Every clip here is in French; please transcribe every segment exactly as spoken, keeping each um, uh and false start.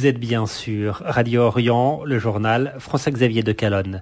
Vous êtes bien sûr Radio Orient, le journal François-Xavier de Calonne.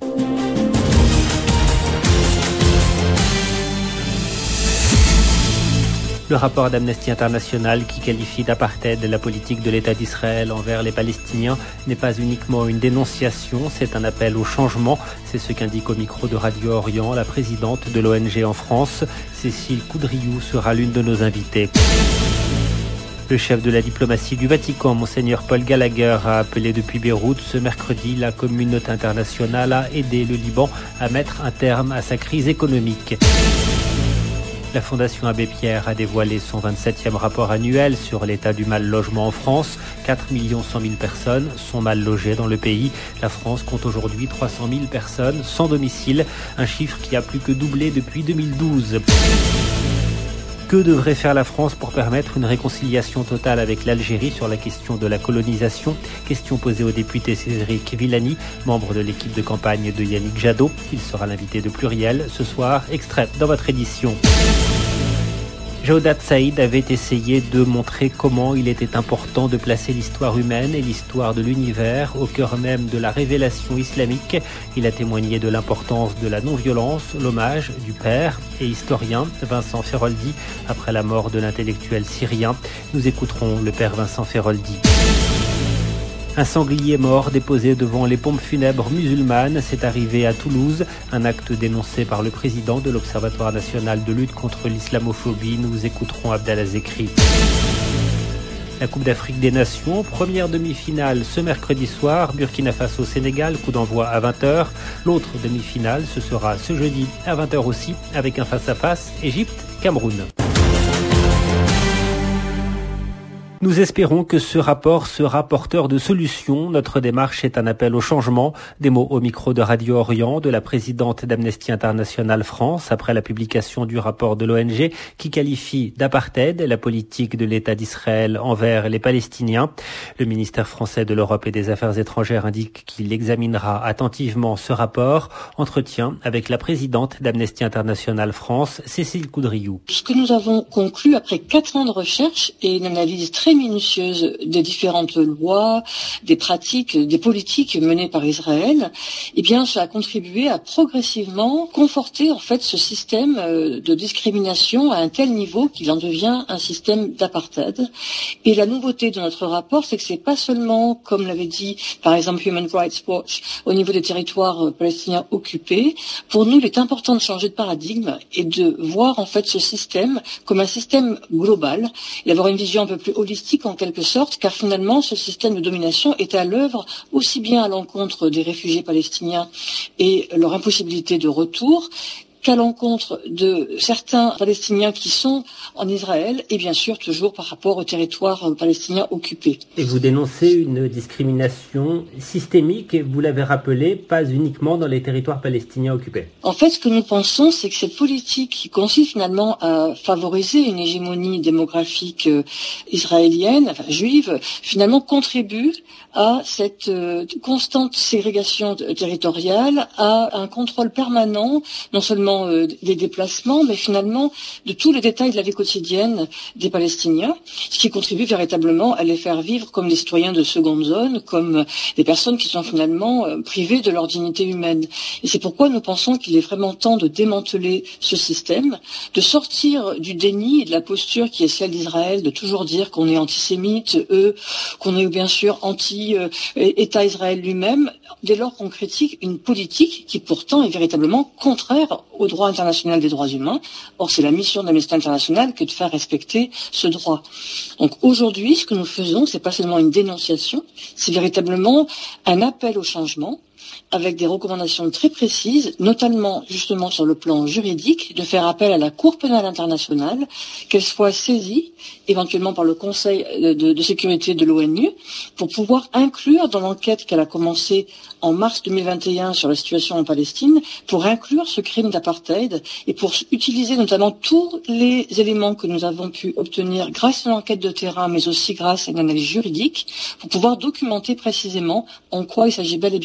Le rapport d'Amnesty International qui qualifie d'apartheid la politique de l'État d'Israël envers les Palestiniens n'est pas uniquement une dénonciation, c'est un appel au changement. C'est ce qu'indique au micro de Radio Orient la présidente de l'O N G en France. Cécile Coudriou sera l'une de nos invitées. Le chef de la diplomatie du Vatican, Monseigneur Paul Gallagher, a appelé depuis Beyrouth ce mercredi la communauté internationale à aider le Liban à mettre un terme à sa crise économique. La Fondation Abbé Pierre a dévoilé son vingt-septième rapport annuel sur l'état du mal logement en France. quatre millions cent mille personnes sont mal logées dans le pays. La France compte aujourd'hui trois cent mille personnes sans domicile, un chiffre qui a plus que doublé depuis deux mille douze. Que devrait faire la France pour permettre une réconciliation totale avec l'Algérie sur la question de la colonisation? Question posée au député Cédric Villani, membre de l'équipe de campagne de Yannick Jadot. Il sera l'invité de Pluriel ce soir, extrait dans votre édition. Jawdat Saïd avait essayé de montrer comment il était important de placer l'histoire humaine et l'histoire de l'univers au cœur même de la révélation islamique. Il a témoigné de l'importance de la non-violence, l'hommage du père et historien Vincent Feroldi après la mort de l'intellectuel syrien. Nous écouterons le père Vincent Feroldi. Un sanglier mort déposé devant les pompes funèbres musulmanes, c'est arrivé à Toulouse, un acte dénoncé par le président de l'Observatoire national de lutte contre l'islamophobie. Nous écouterons Abdallah Zekri. La Coupe d'Afrique des Nations, première demi-finale ce mercredi soir, Burkina Faso-Sénégal, coup d'envoi à vingt heures. L'autre demi-finale, ce sera ce jeudi à vingt heures aussi, avec un face-à-face Égypte-Cameroun. Nous espérons que ce rapport sera porteur de solutions. Notre démarche est un appel au changement. Des mots au micro de Radio Orient de la présidente d'Amnesty International France après la publication du rapport de l'O N G qui qualifie d'apartheid la politique de l'État d'Israël envers les Palestiniens. Le ministère français de l'Europe et des Affaires étrangères indique qu'il examinera attentivement ce rapport. Entretien avec la présidente d'Amnesty International France, Cécile Coudriou. Ce que nous avons conclu après quatre ans de recherche et une analyse très minutieuse des différentes lois, des pratiques, des politiques menées par Israël, eh bien, ça a contribué à progressivement conforter en fait ce système de discrimination à un tel niveau qu'il en devient un système d'apartheid. Et la nouveauté de notre rapport, c'est que c'est pas seulement, comme l'avait dit par exemple Human Rights Watch, au niveau des territoires palestiniens occupés. Pour nous, il est important de changer de paradigme et de voir en fait ce système comme un système global et d'avoir une vision un peu plus holistique en quelque sorte, car finalement ce système de domination est à l'œuvre aussi bien à l'encontre des réfugiés palestiniens et leur impossibilité de retour qu'à l'encontre de certains Palestiniens qui sont en Israël et bien sûr toujours par rapport au territoire palestinien occupé. Et vous dénoncez une discrimination systémique, et vous l'avez rappelé, pas uniquement dans les territoires palestiniens occupés. En fait, ce que nous pensons, c'est que cette politique qui consiste finalement à favoriser une hégémonie démographique euh, israélienne, enfin juive, finalement contribue à cette euh, constante ségrégation territoriale, à un contrôle permanent, non seulement des déplacements, mais finalement de tous les détails de la vie quotidienne des Palestiniens, ce qui contribue véritablement à les faire vivre comme des citoyens de seconde zone, comme des personnes qui sont finalement privées de leur dignité humaine. Et c'est pourquoi nous pensons qu'il est vraiment temps de démanteler ce système, de sortir du déni et de la posture qui est celle d'Israël, de toujours dire qu'on est antisémite, eux, qu'on est bien sûr anti-État Israël lui-même, dès lors qu'on critique une politique qui pourtant est véritablement contraire au droit international des droits humains. Or, c'est la mission d'Amnesty International que de faire respecter ce droit. Donc aujourd'hui, ce que nous faisons, c'est pas seulement une dénonciation, c'est véritablement un appel au changement, avec des recommandations très précises, notamment justement sur le plan juridique, de faire appel à la Cour pénale internationale, qu'elle soit saisie éventuellement par le Conseil de, de, de sécurité de l'ONU, pour pouvoir inclure dans l'enquête qu'elle a commencée en mars deux mille vingt et un sur la situation en Palestine, pour inclure ce crime d'apartheid et pour utiliser notamment tous les éléments que nous avons pu obtenir grâce à l'enquête de terrain, mais aussi grâce à une analyse juridique, pour pouvoir documenter précisément en quoi il s'agit bel et bien d'un apartheid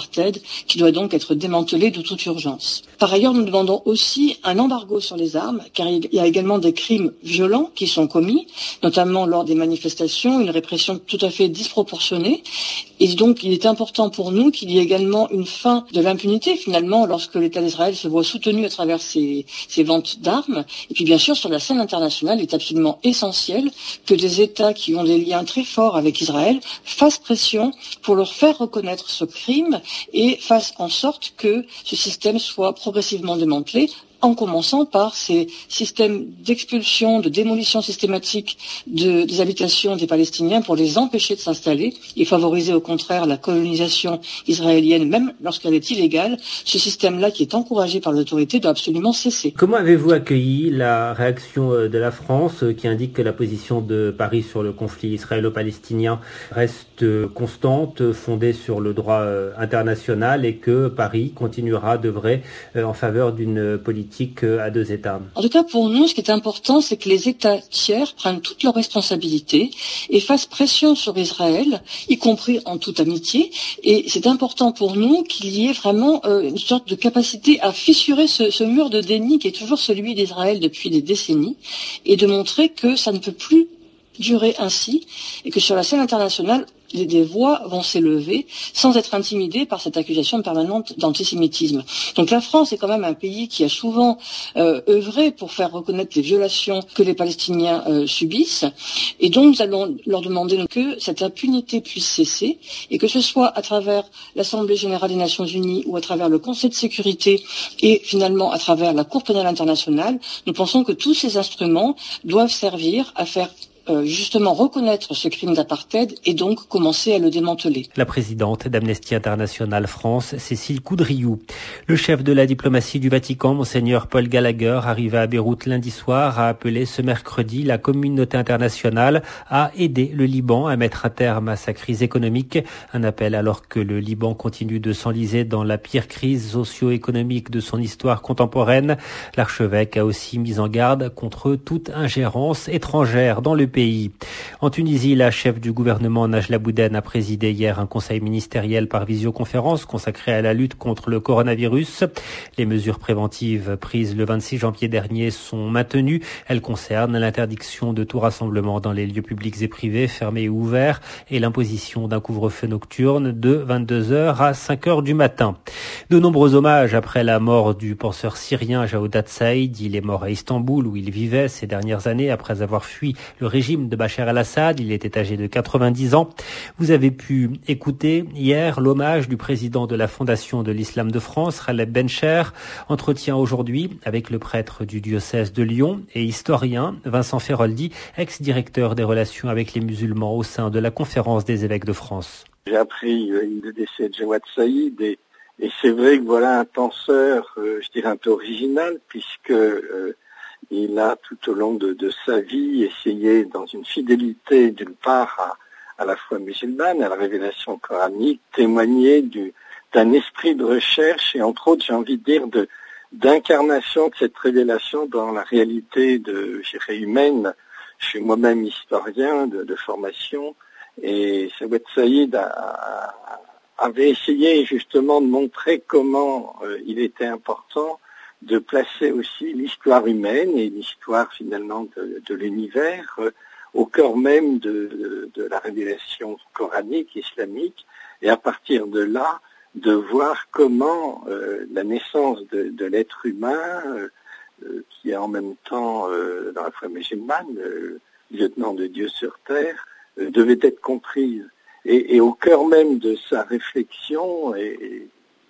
d'apartheid qui doit donc être démantelé de toute urgence. Par ailleurs, nous demandons aussi un embargo sur les armes, car il y a également des crimes violents qui sont commis, notamment lors des manifestations, une répression tout à fait disproportionnée. Et donc, il est important pour nous qu'il y ait également une fin de l'impunité, finalement, lorsque l'État d'Israël se voit soutenu à travers ses, ses ventes d'armes. Et puis, bien sûr, sur la scène internationale, il est absolument essentiel que des États qui ont des liens très forts avec Israël fassent pression pour leur faire reconnaître ce crime et fassent en sorte que ce système soit progressivement démantelé, en commençant par ces systèmes d'expulsion, de démolition systématique de, des habitations des Palestiniens pour les empêcher de s'installer et favoriser au contraire la colonisation israélienne, même lorsqu'elle est illégale. Ce système-là, qui est encouragé par l'autorité, doit absolument cesser. Comment avez-vous accueilli la réaction de la France qui indique que la position de Paris sur le conflit israélo-palestinien reste constante, fondée sur le droit international et que Paris continuera d'œuvrer en faveur d'une politique à deux États? En tout cas, pour nous, ce qui est important, c'est que les États tiers prennent toutes leurs responsabilités et fassent pression sur Israël, y compris en toute amitié. Et c'est important pour nous qu'il y ait vraiment euh, une sorte de capacité à fissurer ce, ce mur de déni qui est toujours celui d'Israël depuis des décennies et de montrer que ça ne peut plus durer ainsi et que sur la scène internationale, des voix vont s'élever sans être intimidées par cette accusation permanente d'antisémitisme. Donc la France est quand même un pays qui a souvent euh, œuvré pour faire reconnaître les violations que les Palestiniens euh, subissent. Et donc nous allons leur demander que cette impunité puisse cesser et que ce soit à travers l'Assemblée générale des Nations unies ou à travers le Conseil de sécurité et finalement à travers la Cour pénale internationale. Nous pensons que tous ces instruments doivent servir à faire Euh, justement reconnaître ce crime d'apartheid et donc commencer à le démanteler. La présidente d'Amnesty International France, Cécile Coudriou. Le chef de la diplomatie du Vatican, Monseigneur Paul Gallagher, arrivé à Beyrouth lundi soir, a appelé ce mercredi la communauté internationale à aider le Liban à mettre un terme à sa crise économique. Un appel alors que le Liban continue de s'enliser dans la pire crise socio-économique de son histoire contemporaine. L'archevêque a aussi mis en garde contre toute ingérence étrangère dans le pays. En Tunisie, la chef du gouvernement Najla Bouden a présidé hier un conseil ministériel par visioconférence consacré à la lutte contre le coronavirus. Les mesures préventives prises le vingt-six janvier dernier sont maintenues. Elles concernent l'interdiction de tout rassemblement dans les lieux publics et privés, fermés ou ouverts, et l'imposition d'un couvre-feu nocturne de vingt-deux heures à cinq heures du matin. De nombreux hommages après la mort du penseur syrien Jawad Saïd. Il est mort à Istanbul où il vivait ces dernières années après avoir fui le régime de Bachar el-Assad. Il était âgé de quatre-vingt-dix ans. Vous avez pu écouter hier l'hommage du président de la Fondation de l'Islam de France, Khaled Bencher. Entretien aujourd'hui avec le prêtre du diocèse de Lyon et historien Vincent Feroldi, ex-directeur des relations avec les musulmans au sein de la Conférence des évêques de France. J'ai appris le décès de Jawad Saïd et, et c'est vrai que voilà un penseur, euh, je dirais un peu original, puisque euh, il a tout au long de, de sa vie essayé, dans une fidélité d'une part à, à la foi musulmane, à la révélation coranique, témoigner du, d'un esprit de recherche et entre autres, j'ai envie de dire, de, d'incarnation de cette révélation dans la réalité de, je dirais, humaine. Je suis moi-même historien de, de formation et Jawad Saïd a, a, avait essayé justement de montrer comment euh, il était important de placer aussi l'histoire humaine et l'histoire finalement de, de l'univers euh, au cœur même de, de, de la révélation coranique, islamique, et à partir de là, de voir comment euh, la naissance de, de l'être humain, euh, euh, qui est en même temps, euh, dans la foi musulmane, euh, lieutenant de Dieu sur terre, euh, devait être comprise. Et, et au cœur même de sa réflexion, et, et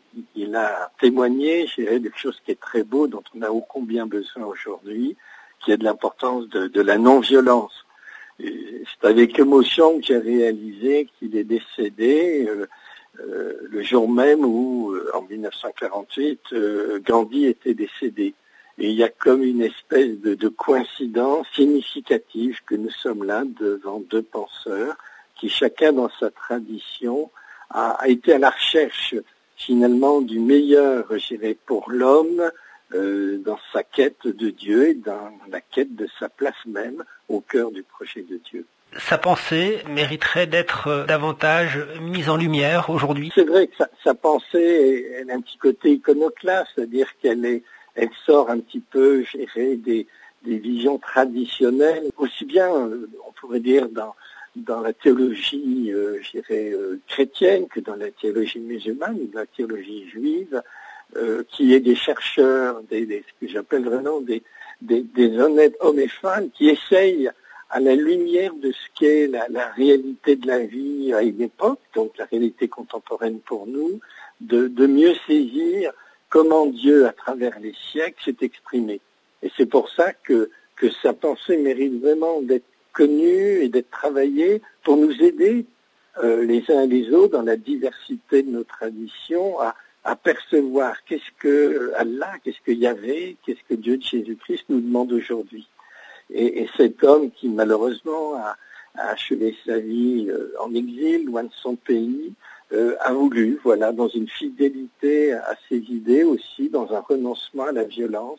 il a témoigné, je dirais, de quelque chose qui est très beau, dont on a ô combien besoin aujourd'hui, qui est de l'importance de, de la non-violence. Et c'est avec émotion que j'ai réalisé qu'il est décédé euh, euh, le jour même où, euh, en dix-neuf cent quarante-huit, euh, Gandhi était décédé. Et il y a comme une espèce de, de coïncidence significative que nous sommes là devant deux penseurs qui, chacun dans sa tradition, a, a été à la recherche finalement du meilleur, je dirais, pour l'homme euh, dans sa quête de Dieu et dans la quête de sa place même au cœur du projet de Dieu. Sa pensée mériterait d'être davantage mise en lumière aujourd'hui. C'est vrai que sa, sa pensée, elle a un petit côté iconoclaste, c'est-à-dire qu'elle est, elle sort un petit peu, je dirais, des, des visions traditionnelles, aussi bien, on pourrait dire, dans, dans la théologie, euh, je dirais, euh, chrétienne que dans la théologie musulmane ou dans la théologie juive, euh, qui est des chercheurs, des, des, ce que j'appelle vraiment des, des, des honnêtes hommes et femmes qui essayent à la lumière de ce qu'est la, la réalité de la vie à une époque, donc la réalité contemporaine pour nous, de, de mieux saisir comment Dieu, à travers les siècles, s'est exprimé. Et c'est pour ça que, que sa pensée mérite vraiment d'être connue et d'être travaillée pour nous aider, euh, les uns et les autres, dans la diversité de nos traditions, à, à percevoir qu'est-ce que Allah, qu'est-ce que Yahvé, qu'est-ce que Dieu de Jésus-Christ nous demande aujourd'hui. Et, et cet homme qui malheureusement a, a achevé sa vie euh, en exil, loin de son pays, euh, a voulu, voilà, dans une fidélité à ses idées aussi, dans un renoncement à la violence,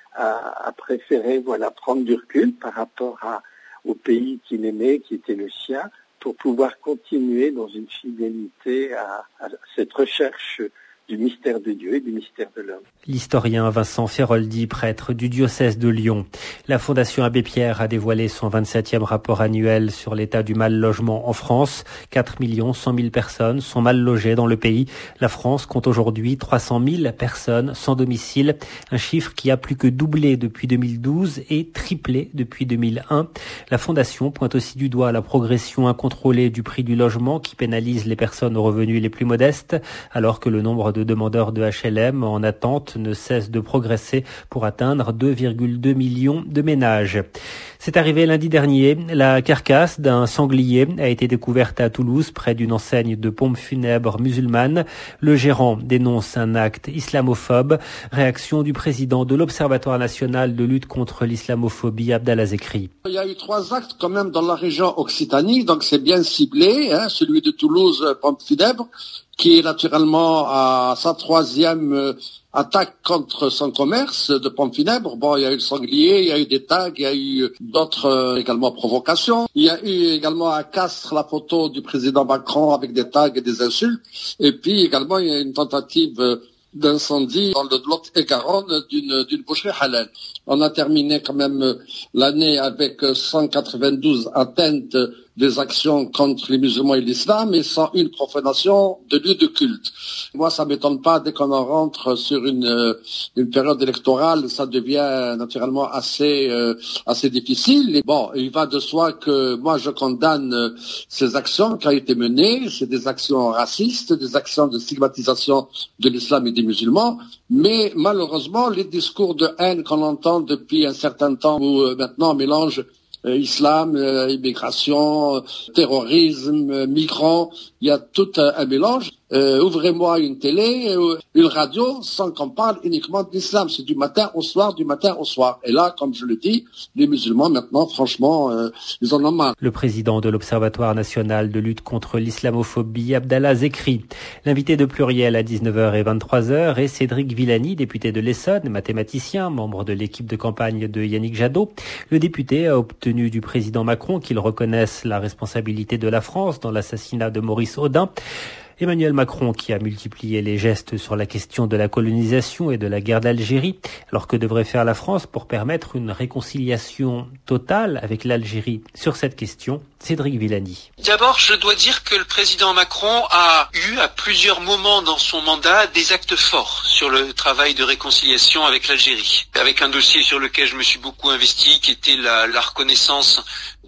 a, a préféré, voilà, prendre du recul par rapport à, au pays qu'il aimait, qui était le sien, pour pouvoir continuer dans une fidélité à, à cette recherche du mystère de Dieu et du mystère de l'homme. L'historien Vincent Feroldi, prêtre du diocèse de Lyon. La Fondation Abbé Pierre a dévoilé son vingt-septième rapport annuel sur l'état du mal logement en France. quatre millions cent mille personnes sont mal logées dans le pays. La France compte aujourd'hui trois cent mille personnes sans domicile, un chiffre qui a plus que doublé depuis deux mille douze et triplé depuis deux mille un. La Fondation pointe aussi du doigt la progression incontrôlée du prix du logement qui pénalise les personnes aux revenus les plus modestes, alors que le nombre de demandeurs de H L M en attente ne cesse de progresser pour atteindre deux virgule deux millions de ménages. C'est arrivé lundi dernier. La carcasse d'un sanglier a été découverte à Toulouse, près d'une enseigne de pompes funèbres musulmanes. Le gérant dénonce un acte islamophobe. Réaction du président de l'Observatoire national de lutte contre l'islamophobie, Abdallah Zekri. Il y a eu trois actes quand même dans la région Occitanie, donc c'est bien ciblé, hein, celui de Toulouse, pompes funèbres, qui est naturellement à sa troisième euh, attaque contre son commerce de pompes funèbres. Bon, il y a eu le sanglier, il y a eu des tags, il y a eu d'autres euh, également provocations. Il y a eu également à Castres la photo du président Macron avec des tags et des insultes. Et puis également, il y a une tentative euh, d'incendie dans le Lot-et-Garonne d'une, d'une boucherie halal. On a terminé quand même l'année avec cent quatre-vingt-douze atteintes des actions contre les musulmans et l'islam et cent une profanation de lieux de culte. Moi, ça m'étonne pas, dès qu'on en rentre sur une, une période électorale, ça devient naturellement assez, euh, assez difficile. Et bon, il va de soi que moi, je condamne ces actions qui ont été menées. C'est des actions racistes, des actions de stigmatisation de l'islam et des musulmans. Mais malheureusement, les discours de haine qu'on entend depuis un certain temps, où euh, maintenant on mélange Euh, islam, euh, immigration, euh, terrorisme, euh, migrants, il y a tout un, un mélange. Euh, ouvrez-moi une télé, euh, une radio, sans qu'on parle uniquement de l'islam. C'est du matin au soir, du matin au soir. Et là, comme je le dis, les musulmans, maintenant, franchement, euh, ils en ont marre. Le président de l'Observatoire national de lutte contre l'islamophobie, Abdallah Zekri. L'invité de Pluriel à dix-neuf heures et vingt-trois heures est Cédric Villani, député de l'Essonne, mathématicien, membre de l'équipe de campagne de Yannick Jadot. Le député a obtenu du président Macron qu'il reconnaisse la responsabilité de la France dans l'assassinat de Maurice Audin. Emmanuel Macron qui a multiplié les gestes sur la question de la colonisation et de la guerre d'Algérie, alors que devrait faire la France pour permettre une réconciliation totale avec l'Algérie sur cette question? Cédric Villani. D'abord, je dois dire que le président Macron a eu à plusieurs moments dans son mandat des actes forts sur le travail de réconciliation avec l'Algérie. Avec un dossier sur lequel je me suis beaucoup investi, qui était la, la reconnaissance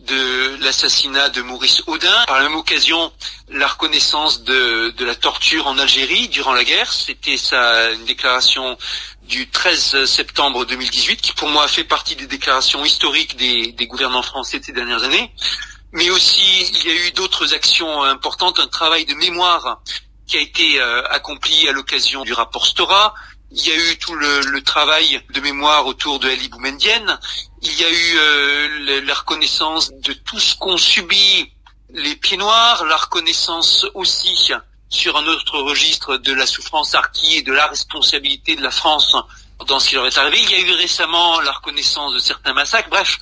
de l'assassinat de Maurice Audin. Par la même occasion, la reconnaissance de, de la torture en Algérie durant la guerre. C'était sa une déclaration du treize septembre deux mille dix-huit, qui pour moi fait partie des déclarations historiques des, des gouvernements français de ces dernières années. Mais aussi, il y a eu d'autres actions importantes, un travail de mémoire qui a été euh, accompli à l'occasion du rapport Stora. Il y a eu tout le, le travail de mémoire autour de Ali Boumedienne. Il y a eu euh, le, la reconnaissance de tout ce qu'ont subi les pieds noirs, la reconnaissance aussi sur un autre registre de la souffrance harkie et de la responsabilité de la France dans ce qui leur est arrivé. Il y a eu récemment la reconnaissance de certains massacres. Bref,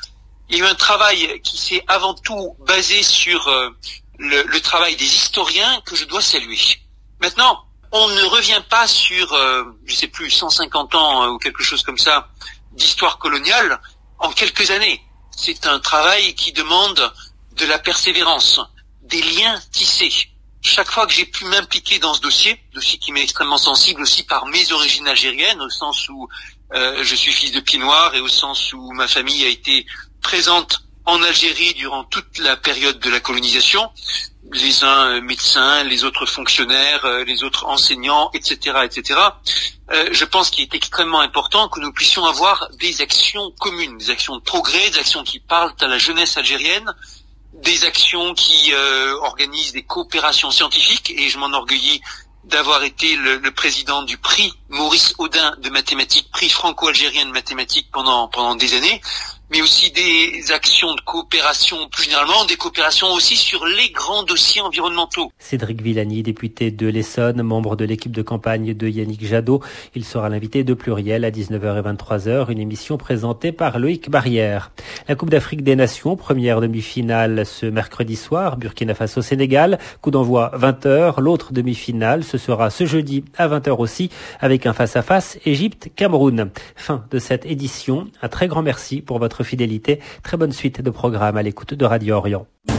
Il y a eu un travail qui s'est avant tout basé sur euh, le, le travail des historiens que je dois saluer. Maintenant, on ne revient pas sur, euh, je sais plus, cent cinquante ans euh, ou quelque chose comme ça d'histoire coloniale en quelques années. C'est un travail qui demande de la persévérance, des liens tissés. Chaque fois que j'ai pu m'impliquer dans ce dossier, dossier qui m'est extrêmement sensible aussi par mes origines algériennes, au sens où euh, je suis fils de pied noir et au sens où ma famille a été présente en Algérie durant toute la période de la colonisation, les uns euh, médecins, les autres fonctionnaires, euh, les autres enseignants, et cetera, et cetera. Euh, je pense qu'il est extrêmement important que nous puissions avoir des actions communes, des actions de progrès, des actions qui parlent à la jeunesse algérienne, des actions qui euh, organisent des coopérations scientifiques, et je m'enorgueillis d'avoir été le, le président du prix Maurice Audin de mathématiques, prix franco-algérien de mathématiques pendant pendant des années, mais aussi des actions de coopération plus généralement, des coopérations aussi sur les grands dossiers environnementaux. Cédric Villani, député de l'Essonne, membre de l'équipe de campagne de Yannick Jadot. Il sera l'invité de Pluriel à dix-neuf heures et vingt-trois heures, une émission présentée par Loïc Barrière. La Coupe d'Afrique des Nations, première demi-finale ce mercredi soir, Burkina Faso-Sénégal, coup d'envoi vingt heures. L'autre demi-finale, ce sera ce jeudi à vingt heures aussi, avec un face-à-face Égypte-Cameroun. Fin de cette édition. Un très grand merci pour votre fidélité. Très bonne suite de programme à l'écoute de Radio Orient.